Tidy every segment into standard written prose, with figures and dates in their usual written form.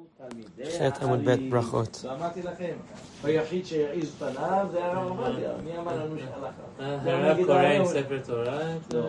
חטא עמוד בית ברכות. ואמרתי לכם, היחיד שהעיז פניו זה הרב עובדיה. מי אמר לנו שהלכה? הרב קורא עם ספר תורה? לא.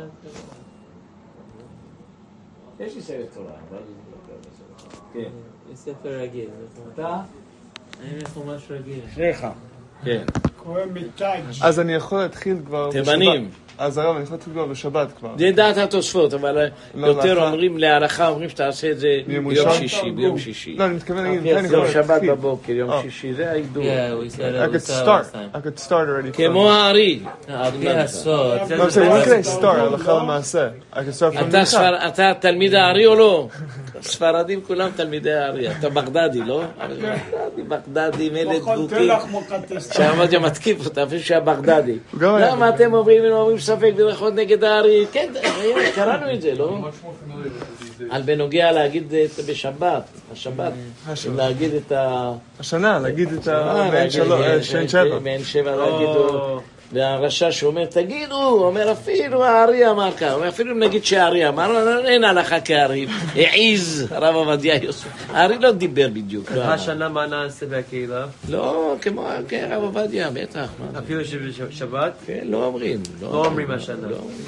יש לי ספר תורה, אבל זה לא קורה בספר. כן. ספר רגיל. אתה? אני מחומש רגיל. שניך. כן. קורא מתאג'. אז אני יכול להתחיל כבר בשבת. תימנים. אז הרב, אני יכול להתחיל כבר בשבת כבר. זה דעת התוספות, אבל יותר אומרים להלכה, אומרים שתעשה את זה ביום שישי. לא, אני מתכוון להגיד, יום שבת בבוקר, יום שישי, זה ההידור. I could start already. כמו הארי. על פי הסוד. לא, when can I start? הלכה למעשה. I can start from the אתה תלמיד הארי או לא? ספרדים כולם תלמידי הארי. אתה בגדדי, לא? בגדדי, מלד דבוקי. שעמדיה מתקיף אותה, אפילו שהיה בגדדי. למה אתם אומרים ספק ברכות נגד הארי? כן, קראנו את זה, לא? על בנוגע להגיד בשבת, השבת, להגיד את השנה, להגיד את מעין שבע. מעין שבע להגיד, והרשע שאומר, תגידו, אומר אפילו הארי אמר כך, אפילו אם נגיד שהארי אמר, אין הלכה כארי, העיז הרב עובדיה יוסף. הארי לא דיבר בדיוק. השנה מה נעשה בקהילה? לא, כמו הרב עובדיה, בטח. אפילו שבשבת? כן, לא אומרים. לא אומרים השנה.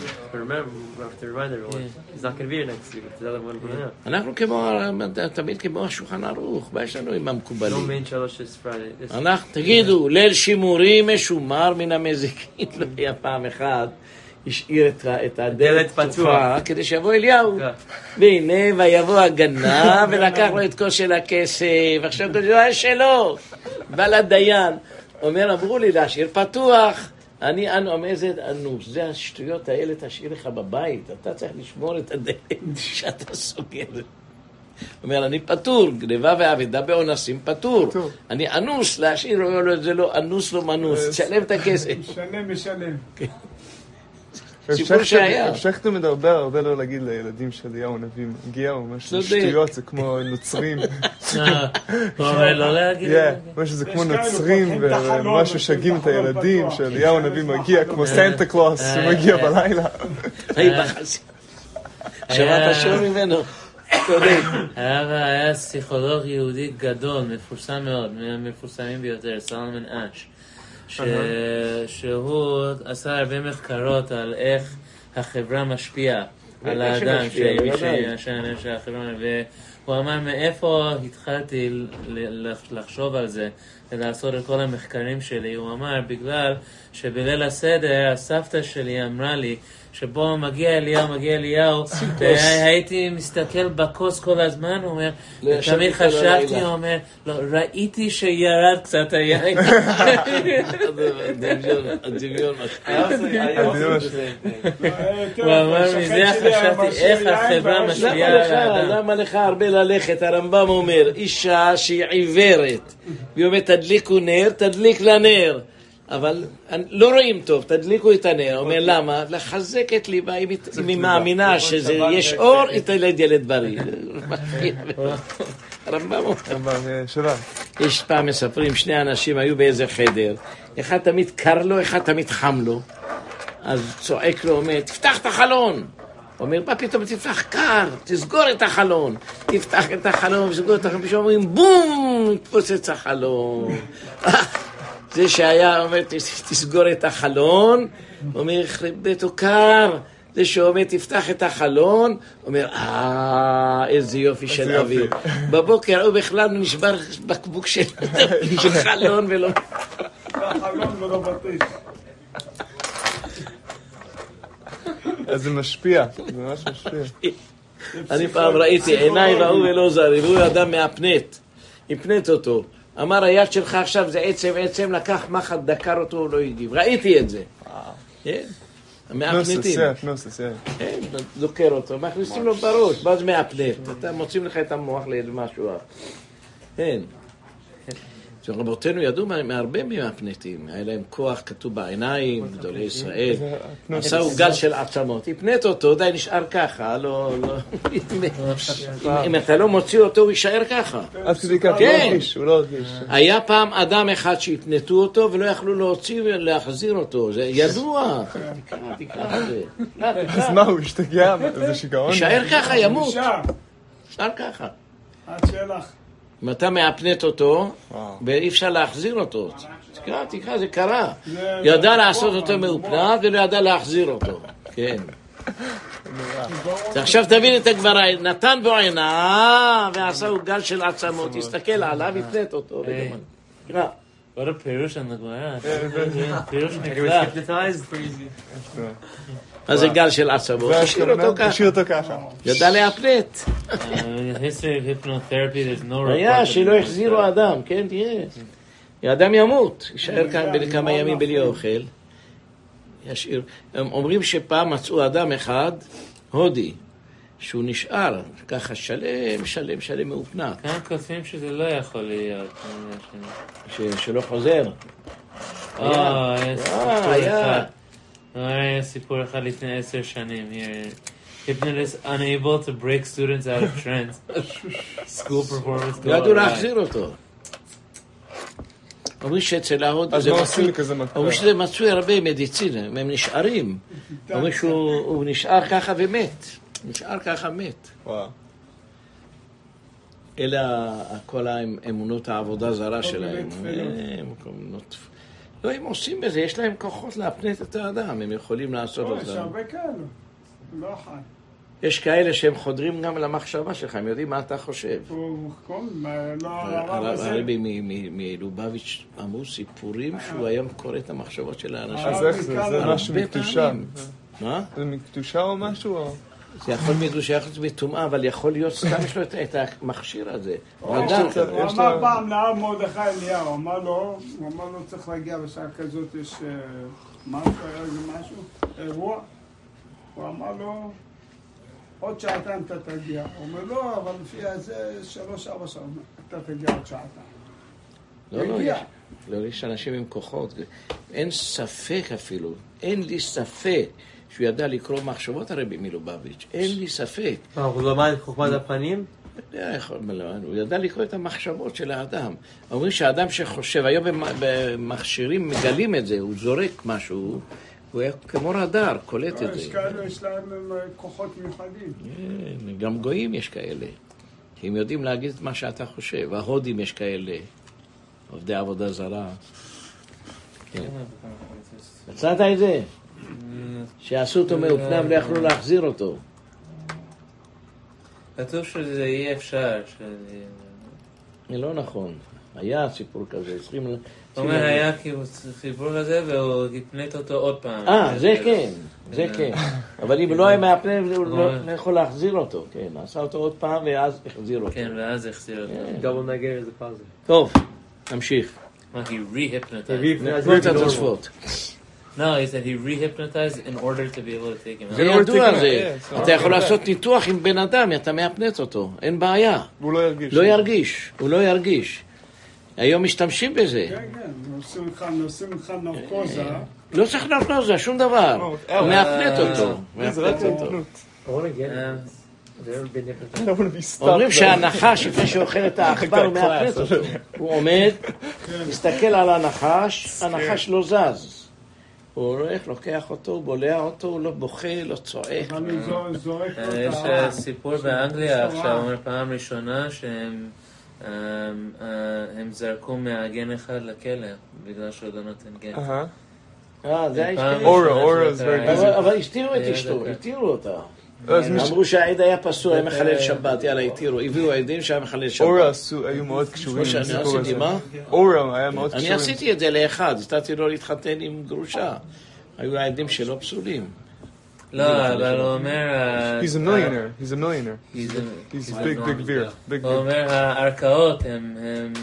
אנחנו תמיד כמו השולחן ערוך, מה יש לנו עם המקובלים? תגידו, ליל שימורים משומר מן המזיקים. לא היה פעם אחת, השאיר את הדלת פתוחה כדי שיבוא אליהו. והנה, ויבוא הגנב ולקח לו את כוס של הכסף, עכשיו זה היה שלו. בא לדיין, אמרו לי להשאיר פתוח. אני אומר, איזה אנוס, זה השטויות האלה תשאיר לך בבית, אתה צריך לשמור את הדלת שאתה סוגר. אומר, אני פטור, גניבה ועבדה באונסים פטור. אני אנוס, להשאיר, זה לא אנוס, לא מנוס, תשלם את הכסף. משלם. סיפור שהיה. אפשר תמיד הרבה לא להגיד לילדים של אליהו הנביא, מגיע או משהו, שטויות, זה כמו נוצרים. לא להגיד. משהו זה כמו נוצרים, ומשהו שגים את הילדים של אליהו הנביא מגיע, כמו סנטה קלוס, שמגיע בלילה. שמעת שוב ממנו. היה פסיכולוג יהודי גדול, מפורסם מאוד, מהמפורסמים ביותר, סלמן אש, שהוא עשה הרבה מחקרות על איך החברה משפיעה על האדם, והוא אמר מאיפה התחלתי לחשוב על זה ולעשות את כל המחקרים שלי. הוא אמר בגלל שבליל הסדר הסבתא שלי אמרה לי שבו מגיע אליהו, והייתי מסתכל בקוס כל הזמן, הוא אומר, תמיד חשבתי, הוא אומר, לא, ראיתי שירד קצת היין. הדמיון הוא אמר, מזה חשבתי איך החברה משפיעה על האדם. למה לך הרבה ללכת? הרמב"ם אומר, אישה שהיא עיוורת, והיא אומרת, תדליקו נר, תדליק לנר. אבל לא רואים טוב, תדליקו את הנר. אומר למה? לחזק את ליבה, אם היא מאמינה שיש אור, היא תלד ילד בריא. הרמב"ם אומר. יש פעם מספרים, שני אנשים היו באיזה חדר, אחד תמיד קר לו, אחד תמיד חם לו. אז צועק לו, אומר, תפתח את החלון. אומר, מה פתאום תפתח קר, תסגור את החלון. תפתח את החלון ותסגור את החלון, פשוט אומרים, בום, תפוצץ החלון. זה שהיה אומר, תסגור את החלון, אומר, ביתו קר. זה שאומר, תפתח את החלון, אומר, איזה יופי של אוויר. בבוקר הוא בכלל נשבר בקבוק של חלון ולא... החלון ולא בטיש. אז זה משפיע, זה ממש משפיע. אני פעם ראיתי, עיניי ראו ולא זרי, והוא אדם מהפנט, הפנט אותו. אמר, היד שלך עכשיו זה עצם, לקח מחט, דקר אותו, הוא לא הגיב. ראיתי את זה. מהפנטים. פנוסס. כן, דוקר אותו, מכניסים לו בראש, ואז מהפנט. אתה מוצאים לך את המוח לאיזה משהו. כן. רבותינו ידעו מהרבה מהפנטים, היה להם כוח כתוב בעיניים, גדולי ישראל, עשהו גל של עצמות, הפנט אותו, די נשאר ככה, לא, אם אתה לא מוציא אותו, הוא יישאר ככה. אז כדי כך, הוא לא הרגיש. היה פעם אדם אחד שהפנטו אותו, ולא יכלו להוציא ולהחזיר אותו, זה ידוע. תקרא את זה. אז מה, הוא השתגע? זה שיגעון? יישאר ככה, ימות. נשאר ככה. עד שלך. אם אתה מאפנט אותו, ואי אפשר להחזיר אותו. תקרא, זה קרה. ידע לעשות אותו מאופנת, ולא ידע להחזיר אותו. כן. עכשיו תבין את הגמרא, נתן בו עינה, ועשה הוא גל של עצמות, תסתכל עליו, יפנט אותו. תקרא. What a פירוש על הגמרא. פירוש נפלא. מה זה גל של עצמות? תשאיר אותו ככה. ידע להפנט. history of hypnotherapy, there's no היה שלא החזירו אדם, כן, תראה. האדם ימות, יישאר כאן כמה ימים בלי אוכל. הם אומרים שפעם מצאו אדם אחד, הודי, שהוא נשאר ככה שלם מאופנת. כאן כותבים שזה לא יכול להיות. שלא חוזר. היה סיפור אחד לפני 10 שנים. Hypnotist unable to break students out of trance. School performance. לא ידעו להחזיר אותו. אומרים שאצל ההוד זה מצוי הרבה מדיצינה, הם נשארים. אומרים שהוא נשאר ככה ומת. נשאר ככה מת. אלה כל האמונות העבודה זרה שלהם. לא, הם עושים בזה, יש להם כוחות להפנט את האדם, הם יכולים לעשות אותם. יש הרבה כאלה, לא אחד. יש כאלה שהם חודרים גם למחשבה שלך, הם יודעים מה אתה חושב. הרבי מלובביץ' אמרו סיפורים שהוא היום קורא את המחשבות של האנשים. אז איך זה? זה משהו מקדושה. מה? זה מקדושה או משהו? זה יכול מקדושה, יכול להיות מטומאה, אבל יכול להיות סתם יש לו את המכשיר הזה. הוא אמר פעם לרב מרדכי אליהו, הוא אמר לו צריך להגיע בשעה כזאת, יש משהו, אירוע. הוא אמר לו, עוד שעתיים אתה תגיע. הוא אומר, לא, אבל לפי זה 3-4 שעות, אתה תגיע עוד שעתיים. לא, יש אנשים עם כוחות. אין ספק אפילו, אין לי ספק שהוא ידע לקרוא מחשבות הרבי מלובביץ'. אין לי ספק. הוא למד חוכמת הפנים? הוא ידע לקרוא את המחשבות של האדם. אומרים שהאדם שחושב, היום במכשירים מגלים את זה, הוא זורק משהו, הוא היה כמו רדאר, קולט את זה. יש להם כוחות מיוחדים. גם גויים יש כאלה. הם יודעים להגיד את מה שאתה חושב. ההודים יש כאלה. עובדי עבודה זרה. מצאת את זה? שעשו אותו מאופנם לא יכלו להחזיר אותו. כתוב שזה יהיה אפשר. זה לא נכון. היה סיפור כזה. הוא אומר, היה סיפור כזה והוא הפנט אותו עוד פעם. זה כן. זה כן. אבל אם לא היה מהפנט, הוא לא יכול להחזיר אותו. כן, עשה אותו עוד פעם ואז החזיר אותו. כן, ואז החזיר אותו. גם נגר איזה פאזל. טוב, נמשיך. He re-hypnotized. נתנו את התוספות. No, he said he re-hypnotized in order to be able to take him out. זה ידוע על זה. אתה יכול לעשות ניתוח עם בן אדם, אתה מאפנט אותו. אין בעיה. והוא לא ירגיש. הוא לא ירגיש. היום משתמשים בזה. כן, עושים לך נרקוזה. לא צריך נרקוזה, שום דבר. הוא מאפנט אותו. זה רק נתנות. אומרים שהנחש, לפני שאוכל את העכבר, הוא מאפנט אותו. הוא עומד, מסתכל על הנחש, הנחש לא זז. הוא הולך, לוקח אותו, הוא בולע אותו, הוא לא בוכה, לא צועק. יש סיפור באנגליה עכשיו, פעם ראשונה שהם זרקו מהגן אחד לכלא, בגלל שהוא לא נותן גן. זה היה אורה, אבל הסתירו את אשתו, התירו אותה. אמרו שהעד היה פסול, היה מחלל שבת, יאללה, התירו, הביאו העדים שהיה מחלל שבת. אורה היו מאוד קשורים. שאני עשיתי, מה? אורה היה מאוד קשורים. אני עשיתי את זה לאחד, נתתי לו להתחתן עם גרושה. היו העדים שלא פסולים. לא, אבל הוא אומר... He's a millionaire. He's a big beer. הוא אומר, הערכאות הם...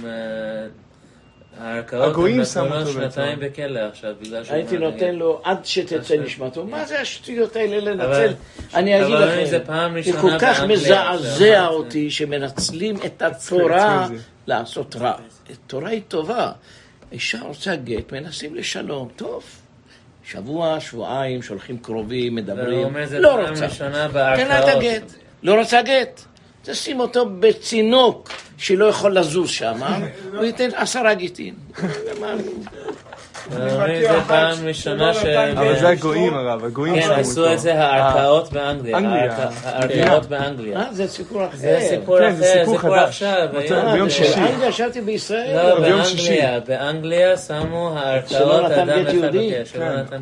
הגויים שמו אותו שנתיים בכלא עכשיו, בגלל שהוא... הייתי נותן לו עד שתצא נשמתו. מה זה השטויות האלה לנצל? אני אגיד לכם, זה כל כך מזעזע אותי שמנצלים את התורה לעשות רע. התורה היא טובה. אישה רוצה גט, מנסים לשלום. טוב. שבוע, שבועיים, שולחים קרובים, מדברים. לא רוצה. תן לה את הגט. לא רוצה גט. תשים אותו בצינוק שלא יכול לזוז שם, הוא ייתן 10 גיטין. זה פעם ראשונה אבל זה הגויים הרב, הגויים כן, עשו את זה הערכאות באנגליה. הערכאות באנגליה. זה סיפור אחר. זה סיפור אחר, זה סיפור עכשיו. ביום שישי. באנגליה ישבתי בישראל. לא, באנגליה שמו הערכאות אדם אחד בקש.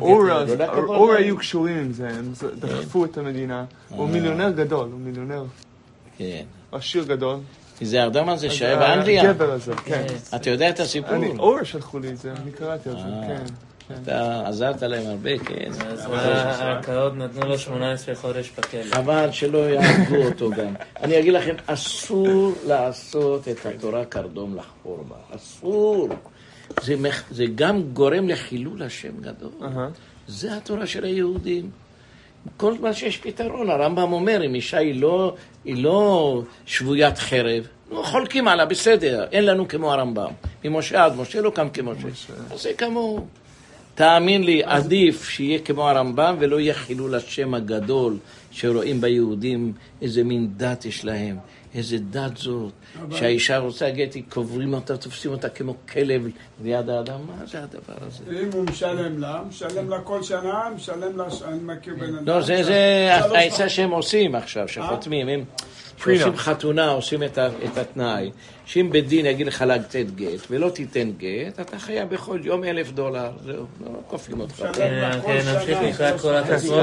אור היו קשורים עם זה, הם דחפו את המדינה. הוא מיליונר גדול, הוא מיליונר. כן. עשיר גדול. זה האדם הזה שהיה באנגליה. הגבר הזה, כן. אתה יודע את הסיפור? אור שלחו לי את זה, אני קראתי על זה, כן. אתה עזרת להם הרבה, כן. אז הערכאות נתנו לו 18 חודש בכלא. חבל שלא יעבדו אותו גם. אני אגיד לכם, אסור לעשות את התורה קרדום לחפור בה. אסור. זה גם גורם לחילול השם גדול. זה התורה של היהודים. כל מה שיש פתרון, הרמב"ם אומר, אם אישה היא לא שבוית חרב, חולקים עלה, בסדר, אין לנו כמו הרמב"ם. ממשה עד משה לא קם כמשה. אז זה כמו, תאמין לי, עדיף שיהיה כמו הרמב"ם ולא יהיה חילול השם הגדול שרואים ביהודים איזה מין דת יש להם. איזה דת זאת, שהאישה רוצה גט, קוברים אותה, תופסים אותה כמו כלב ליד האדם, מה זה הדבר הזה? אם הוא משלם לה כל שנה, משלם לה, אני מכיר בן אדם. לא, זה העצה שהם עושים עכשיו, שחותמים, הם עושים חתונה, עושים את התנאי, שאם בדין יגיד לך לתת גט, ולא תיתן גט, אתה חייב בכל יום $1,000, זהו, לא כופים אותך. כן, נמשיך לקרוא כל התספות.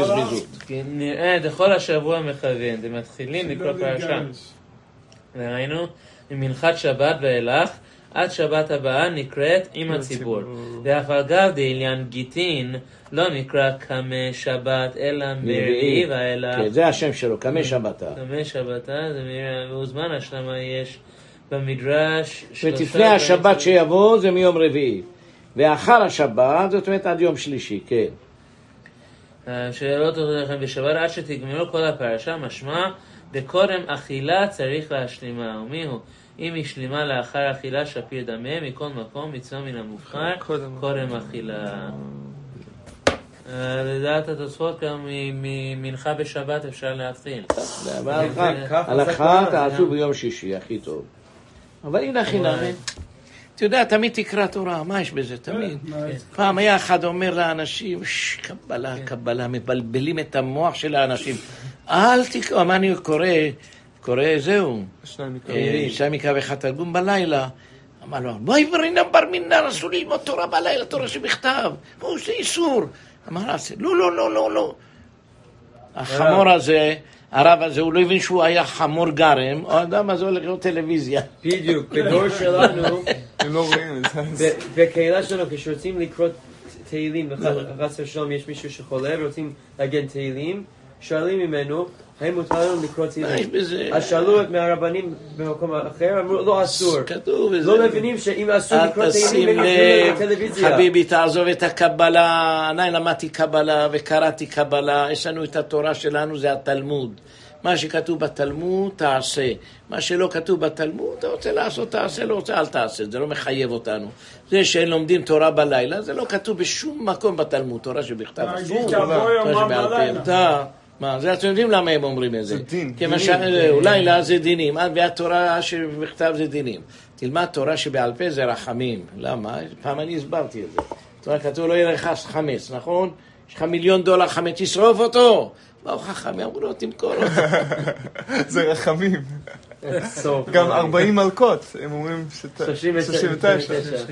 נראה, כל השבוע מכוון, הם מתחילים לקרוא פרשה. ראינו, ממנחת שבת ואילך, עד שבת הבאה נקראת עם הציבור. ואף אגב דעניין גיטין, לא נקרא קמי שבת, אלא מרעי ואילך. כן, זה השם שלו, קמי שבתה. קמי שבתה, זה מוזמן השלמה יש במדרש. ותפני השבת שיבוא זה מיום רביעי. ואחר השבת, זאת אומרת עד יום שלישי, כן. שאלות לכם בשבת, עד שתגמרו כל הפרשה, משמע, בקודם אכילה צריך להשלימה. ומיהו? אם היא שלמה לאחר אכילה שפיר דמה, מכל מקום מצווה מן המובחר, קודם אכילה. לדעת התוספות גם ממנחה בשבת אפשר להתחיל. הלכה תעשו ביום שישי, הכי טוב. אבל הנה חינם, אתה יודע, תמיד תקרא תורה, מה יש בזה? תמיד. פעם היה אחד אומר לאנשים, קבלה, קבלה, מבלבלים את המוח של האנשים. אל תקרא, מה אני קורא זהו. שניים מקרא ואחד תרגום בלילה. אמר לו, בואי ברינם בר מינן, אסור ללמוד תורה בלילה, תורה שבכתב. זה איסור. אמר, לא. החמור הזה, הרב הזה, הוא לא הבין שהוא היה חמור גרם, או אדם הזה הולך לראות טלוויזיה. בדיוק, בדור שלנו, הם לא רואים את זה. בקהילה שלנו, כשרוצים לקרוא תהילים, חס ושלום יש מישהו שחולה ורוצים להגן תהילים, שואלים ממנו, האם מותר לנו לקרוא תהילים? אז שאלו מהרבנים במקום אחר, אמרו, לא אסור. כתוב בזה. לא מבינים שאם אסור לקרוא תהילים, אל תשים לב, חביבי, תעזוב את הקבלה. אני למדתי קבלה וקראתי קבלה. יש לנו את התורה שלנו, זה התלמוד. מה שכתוב בתלמוד, תעשה. מה שלא כתוב בתלמוד, אתה רוצה לעשות, תעשה, לא רוצה, אל תעשה. זה לא מחייב אותנו. זה שהם לומדים תורה בלילה, זה לא כתוב בשום מקום בתלמוד. תורה שבכתב אסור, תורה שבעל פה. מה, זה אתם יודעים למה הם אומרים את זה? זה דין. אולי לה זה דינים, והתורה שבכתב זה דינים. תלמד תורה שבעל פה זה רחמים. למה? פעם אני הסברתי את זה. תורה כתוב לא יהיה לך חמץ, נכון? יש לך $1,000,000 חמץ, תשרוף אותו. באו חכמים, אמרו לו, תמכור אותו. זה רחמים. גם 40 מלכות, הם אומרים 39.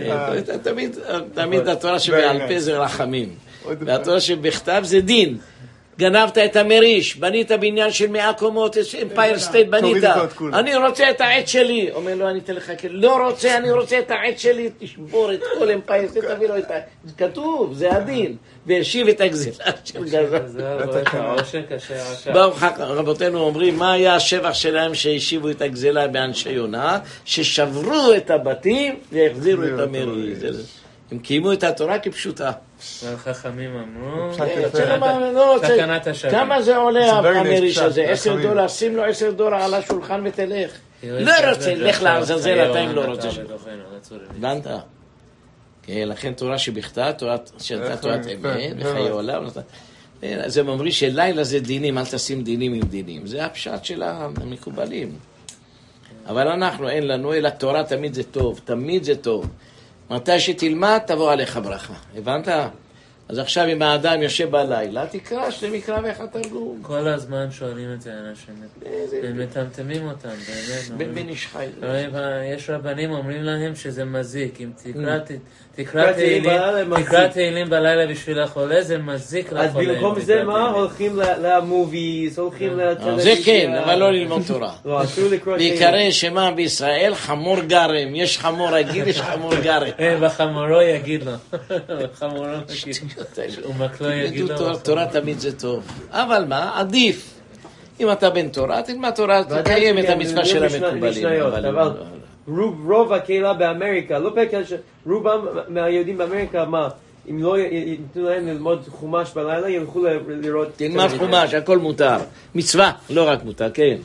תמיד התורה שבעל פה זה רחמים. והתורה שבכתב זה דין. גנבת את המריש, בנית בניין של 100 קומות, אמפייר סטייט בנית. אני רוצה את העט שלי. אומר לו, אני אתן לך כלי. לא רוצה, אני רוצה את העט שלי. תשבור את כל אמפייר סטייט, תביא לו את העט. זה כתוב, זה הדין. והשיב את הגזילה של גזל. באו רבותינו אומרים, מה היה השבח שלהם שהשיבו את הגזילה באנשי יונה? ששברו את הבתים והחזירו את המריש. הם קיימו את התורה כפשוטה. החכמים אמרו, סכנת השווים. כמה זה עולה המריש הזה? $10, שים לו $10 על השולחן ותלך. לא רוצה, לך לעזאזל, אתה אם לא רוצה. הבנת? לכן תורה שבכתב, שאתה תורת אמת, בחיי עולם. זה אומרים שלילה זה דינים, אל תשים דינים עם דינים. זה הפשט של המקובלים. אבל אנחנו, אין לנו, אלא תורה תמיד זה טוב, תמיד זה טוב. מתי שתלמד, תבוא עליך ברכה. הבנת? אז עכשיו אם האדם יושב בלילה, תקרא שני מקרא ואחד תרגום. כל הזמן שואלים את זה אנשים, ומטמטמים אותם, באמת. בן איש חי. יש רבנים אומרים להם שזה מזיק, אם תקרא תהילים בלילה בשביל החולה, זה מזיק לחולה. אז במקום זה מה? הולכים למוביז, הולכים לטלוויזיה. זה כן, אבל לא ללמוד תורה. לא, אסור לקרוא תהילים. בעיקרי שמע בישראל חמור גרם, יש חמור רגיל, יש חמור גרם. וחמורו יגיד לו. חמורו יגיד לו. ומקלו יגיד לו. תורה תמיד זה טוב. אבל מה? עדיף. אם אתה בן תורה, תלמד תורה, תקיים את המצווה של המקובלים. רוב הקהילה באמריקה, לא בקהילה, רובם מהיהודים באמריקה, מה? אם לא ייתנו להם ללמוד חומש בלילה, ילכו לראות... תלמד חומש, הכל מותר. מצווה, לא רק מותר, כן.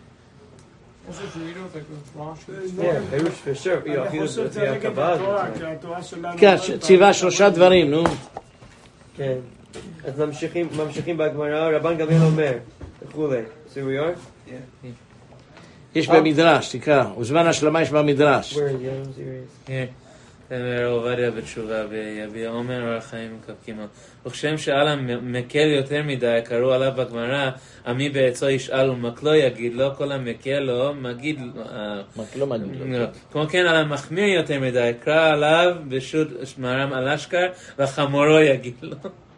כן, ציווה 3 דברים, נו. כן, אז ממשיכים בגמרא, רבן גמליאל אומר, וכולי, סיריור? יש במדרש, תקרא, וזמן השלמה יש במדרש. עובדיה בתשובה ביביע עומר אורח חיים מקפקימו. וכשם שאלה מקל יותר מדי, קראו עליו בגמרא, עמי בעצו ישאל ומקלו יגיד לו, כל המקל לו, מגיד מקלו מגיד לו. כמו כן על המחמיר יותר מדי, קרא עליו בשו"ת מרם אלשכר, וחמורו יגיד לו.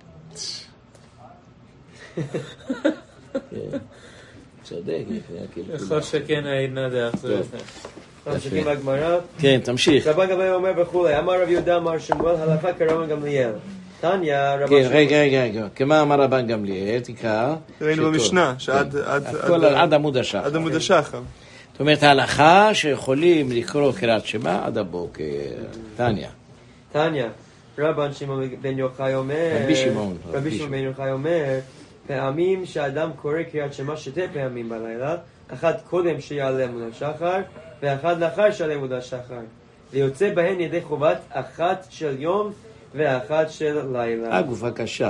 צודק. יכול שכן העידנה דאחזור. ממשיכים בגמרא. כן, תמשיך. רבן גמליאל אומר וכולי, אמר רב יהודה אמר שמואל, הלכה כרבן גמליאל. תניא רבן שמואל. כן, רגע. כמה אמר רבן גמליאל, תקרא. ראינו במשנה, שעד עמוד השחר. עד עמוד השחר. זאת אומרת, ההלכה שיכולים לקרוא קריאת שמע עד הבוקר. תניא. רבן שמעון בן יוחאי אומר, רבי שמעון בן יוחאי אומר, פעמים שאדם קורא קריאת שמע 2 פעמים בלילה, אחת קודם שיעלה עמוד השחר, ואחת לאחר שיעלה עמוד השחר. ויוצא בהן ידי חובת אחת של יום ואחת של לילה. הגופה קשה.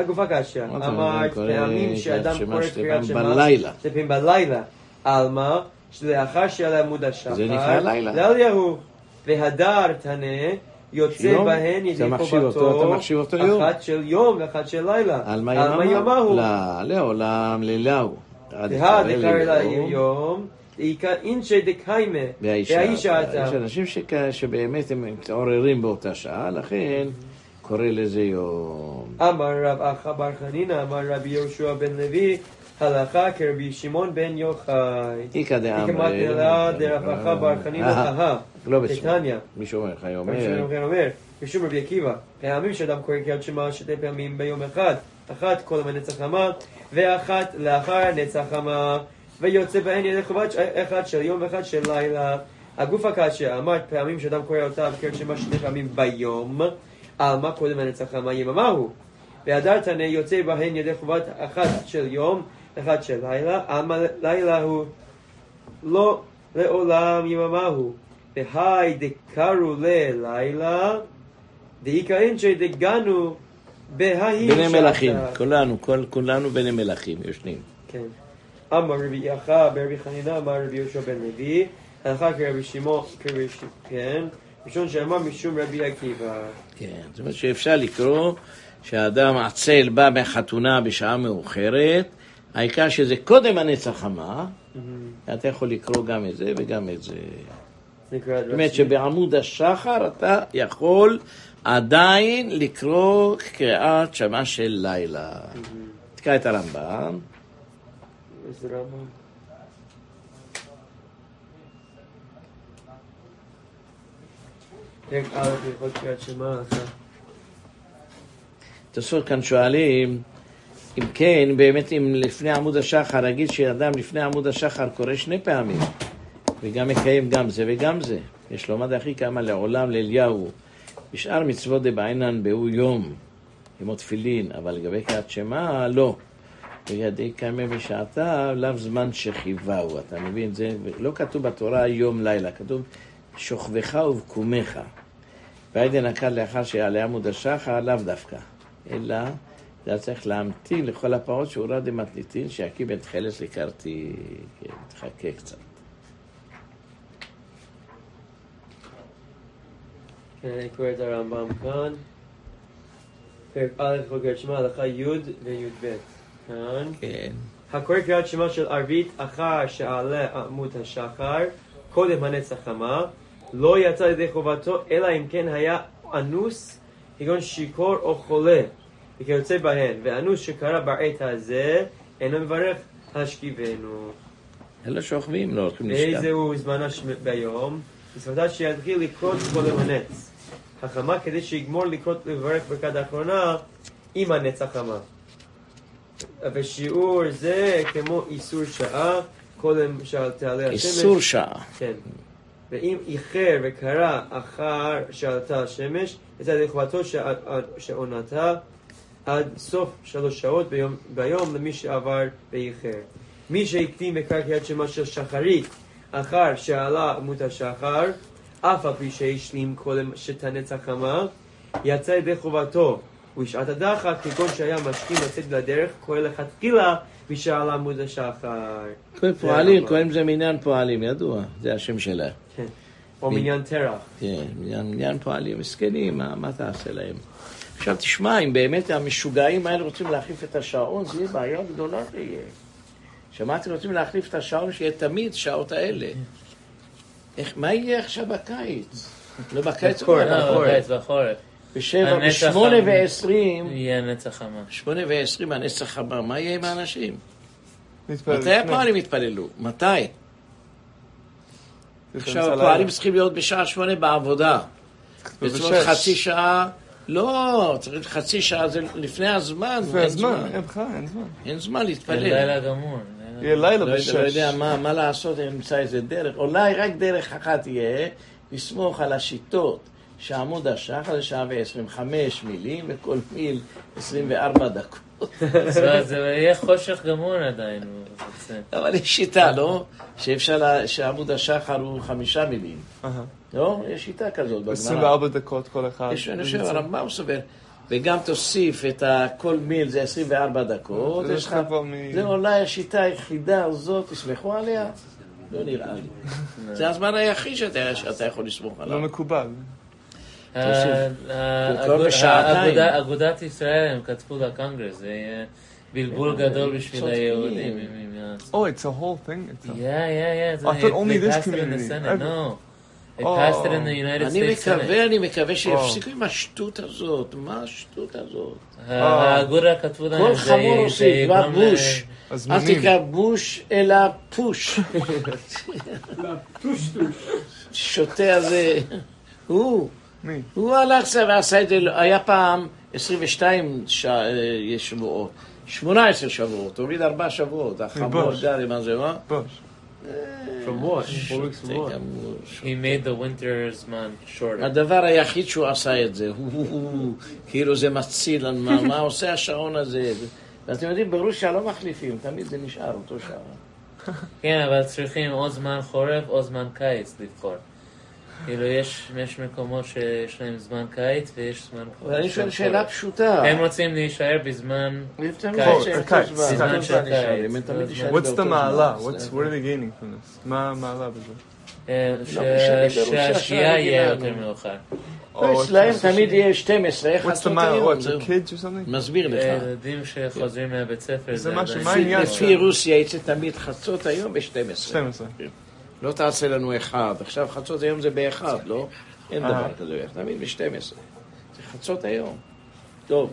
אמרת פעמים שאדם קורא קריאת שמע 2 פעמים בלילה. על מה? שלאחר שיעלה עמוד השחר. זה נקרא לילה. לאליהו. והדר תנה. יוצא בהן ידי חובתו, אחת של יום ואחת של לילה. על מה יומהו? לעולם, לילהו. דקרא יום, אינשי דקיימה, והאישה אתה. יש אנשים שבאמת הם מתעוררים באותה שעה, לכן קורא לזה יום. אמר רב אחא בר חנינא, אמר רבי יהושע בן לוי, הלכה כרבי שמעון בן יוחאי. איכא דאמרי. איכא דרב אחא בר חנינא, לא בסמוך. מישהו אומר, חי אומר. משום רבי עקיבא, פעמים שאדם קורא קריאת שמע 2 פעמים ביום אחד, אחת קודם הנצח חמה, ואחת לאחר נצח חמה, ויוצא בהן ידי חובת אחד של יום ואחד של לילה. הגוף הקשה, אמרת פעמים שאדם קורא אותה קריאת שמע 2 פעמים ביום, על מה קודם הנצח חמה יממה הוא. והדר תנה יוצא בהן ידי חובת אחת של יום, אחד של לילה, על מה לילה הוא לא לעולם יממה הוא. והי דקרו ללילה, דאיקה אינשי דגנו בהי בני מלאכים, כולנו בני מלאכים יושנים. כן. אמר רבי יחא ברבי חנינא, אמר רבי יהושע בן לוי, הלכה כרבי שמעון, כן, ראשון שאמר משום רבי עקיבא. כן, זאת אומרת שאפשר לקרוא שהאדם עצל בא מחתונה בשעה מאוחרת, העיקר שזה קודם הנצח חמה, אתה יכול לקרוא גם את זה וגם את זה. זאת אומרת שבעמוד השחר אתה יכול עדיין לקרוא קריאת שמע של לילה. תקרא את הרמב"ם. איזה רמב"ם? פרק א' ללכות קריאת שמע. תוספות כאן שואלים, אם כן, באמת אם לפני עמוד השחר, נגיד שאדם לפני עמוד השחר קורא 2 פעמים, וגם מקיים גם זה וגם זה. יש לו מד הכי כמה לעולם לאליהו. בשאר מצוות דבעינן באו יום, כמו תפילין, אבל לגבי קריאת שמע, לא. וידי קיימה בשעתה, לאו זמן שחיווהו. אתה מבין? זה לא כתוב בתורה יום לילה, כתוב שוכבך ובקומך. והיידן הקל לאחר שיעלה עמוד השחר, לאו דווקא. אלא זה צריך להמתין לכל הפעות שהורד דמתניתין, שיקים את חלס לקרתי, תחכה קצת. אני קורא את הרמב"ם כאן. פרק א' בקריאת שמע, הלכה י' וי"ב. כאן. כן. הקורא קריאת שמע של ערבית אחר שעלה עמוד השחר, קודם הנץ החמה, לא יצא לידי חובתו, אלא אם כן היה אנוס, כגון שיכור או חולה, וכיוצא בהן, ואנוס שקרא בעת הזה, אינו מברך השכיבנו. אלא שוכבים, לא הולכים לשכב. איזהו זמנה ביום, מצוותה שיתחיל לקרות קודם הנץ. החמה כדי שיגמור לקרות לברך ברכת האחרונה עם הנץ החמה. ושיעור זה כמו איסור שעה, קודם שתעלה השמש. איסור שעה. כן. ואם איחר וקרא אחר שעלתה השמש, יצא ידי חובתו שעונתה עד סוף 3 שעות ביום למי שעבר ואיחר. מי שהקדים וקרא קריאת שמע של שחרית אחר שעלה עמוד השחר, אף על פי שהשלים קודם שתנץ החמה, יצא ידי חובתו. ובשעת הדחק, כגון שהיה משכים לצאת לדרך, קורא לכתחילה משעלה עמוד השחר. פועלים, קוראים זה מניין פועלים, ידוע, זה השם שלה. כן. או מניין תרח. כן, מניין פועלים, מסכנים, מה תעשה להם? עכשיו תשמע, אם באמת המשוגעים האלה רוצים להחליף את השעון, זה יהיה בעיה גדולה תהיה. שמעתי, רוצים להחליף את השעון שיהיה תמיד שעות האלה. מה יהיה עכשיו בקיץ? לא בקיץ, בחורף. ב8 ו20 יהיה הנץ החמה. 8 ו20 הנץ החמה, מה יהיה עם האנשים? מתי הפועלים יתפללו? מתי? עכשיו הפועלים צריכים להיות בשעה 8 בעבודה. וצריך חצי שעה, לא, צריך חצי שעה, זה לפני הזמן. אין זמן. אין זמן להתפלל. לילה גמור. יהיה לילה בשש. לא יודע מה לעשות, אם נמצא איזה דרך. אולי רק דרך אחת יהיה, לסמוך על השיטות. שעמוד השחר זה שעה ו25 מילים, וכל מיל 24 דקות. זה יהיה חושך גמור עדיין. אבל יש שיטה, לא? שאפשר, שעמוד השחר הוא 5 מילים. לא? יש שיטה כזאת בגמרא. 24 דקות כל אחד. אני חושב, הרמב"ם סובר. וגם תוסיף את כל מיל, זה 24 דקות. זה אולי השיטה היחידה הזאת, תסמכו עליה? לא נראה לי. זה הזמן היחיד שאתה יכול לסמוך עליו. לא מקובל. אגודת ישראל הם כתבו לקונגרס, זה יהיה בלבול גדול בשביל היהודים. Oh, it's a whole thing? Yeah. I thought only this passed it in the community. Senate. No. They passed it in the United States Senate. אני מקווה שיפסיקו עם השטות הזאת. מה השטות הזאת? האגודה כתבו להם כל חמור עושים, כבר בוש. אל תקרא בוש, אלא פוש. שוטה הזה. הוא הלך ועשה את זה, היה פעם 22 שבועות, 18 שבועות, הוריד 4 שבועות, החמור גרי, מה זה, מה? בוש. From what? He made the winter's month shorter. הדבר היחיד שהוא עשה את זה, כאילו זה מציל, מה עושה השעון הזה? ואתם יודעים, ברוסיה לא מחליפים, תמיד זה נשאר אותו שעון. כן, אבל צריכים או זמן חורף או זמן קיץ לבחור. כאילו יש מקומות שיש להם זמן קיץ ויש זמן חורף. ואני שואל שאלה פשוטה. הם רוצים להישאר בזמן קיץ. בזמן של קיץ. What's the מעלה? What are they gaining from this? מה המעלה בזה? שהשקיעה יהיה יותר מאוחר. אצלהם תמיד יהיה 12. What's the מעלה? What, the kids or something? מסביר לך. ילדים שחוזרים מהבית ספר. זה משהו, מה העניין? לפי רוסיה יצא תמיד חצות היום ב-12. 12. לא תעשה לנו אחד. עכשיו חצות היום זה באחד, לא? אין דבר כזה, תמיד ב-12. זה חצות היום. טוב.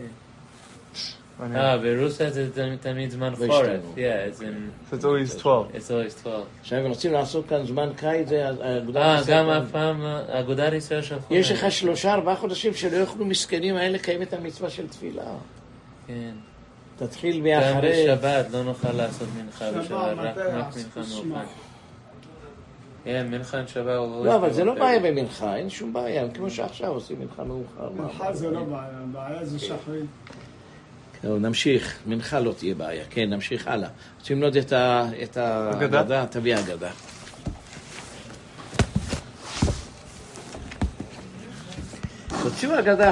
ברוסיה זה תמיד זמן חורף. So it's always 12. It's always 12. עכשיו רוצים לעשות כאן זמן קיץ, זה גם הפעם, אגודת ישראל שלחו. יש לך 3-4 חודשים שלא יוכלו מסכנים האלה לקיים את המצווה של תפילה. כן. תתחיל מאחרי... גם בשבת לא נוכל לעשות מנחה בשבת, רק מנחה מאוחר. כן, מנחה עם שבת. לא, אבל זה לא בעיה במנחה, אין שום בעיה, כמו שעכשיו עושים מנחה מאוחר. מנחה זה לא בעיה, בעיה זה שחרית. נמשיך, מנחה לא תהיה בעיה, כן, נמשיך הלאה. רוצים ללמוד את ההגדה, תביא ההגדה. תוציאו ההגדה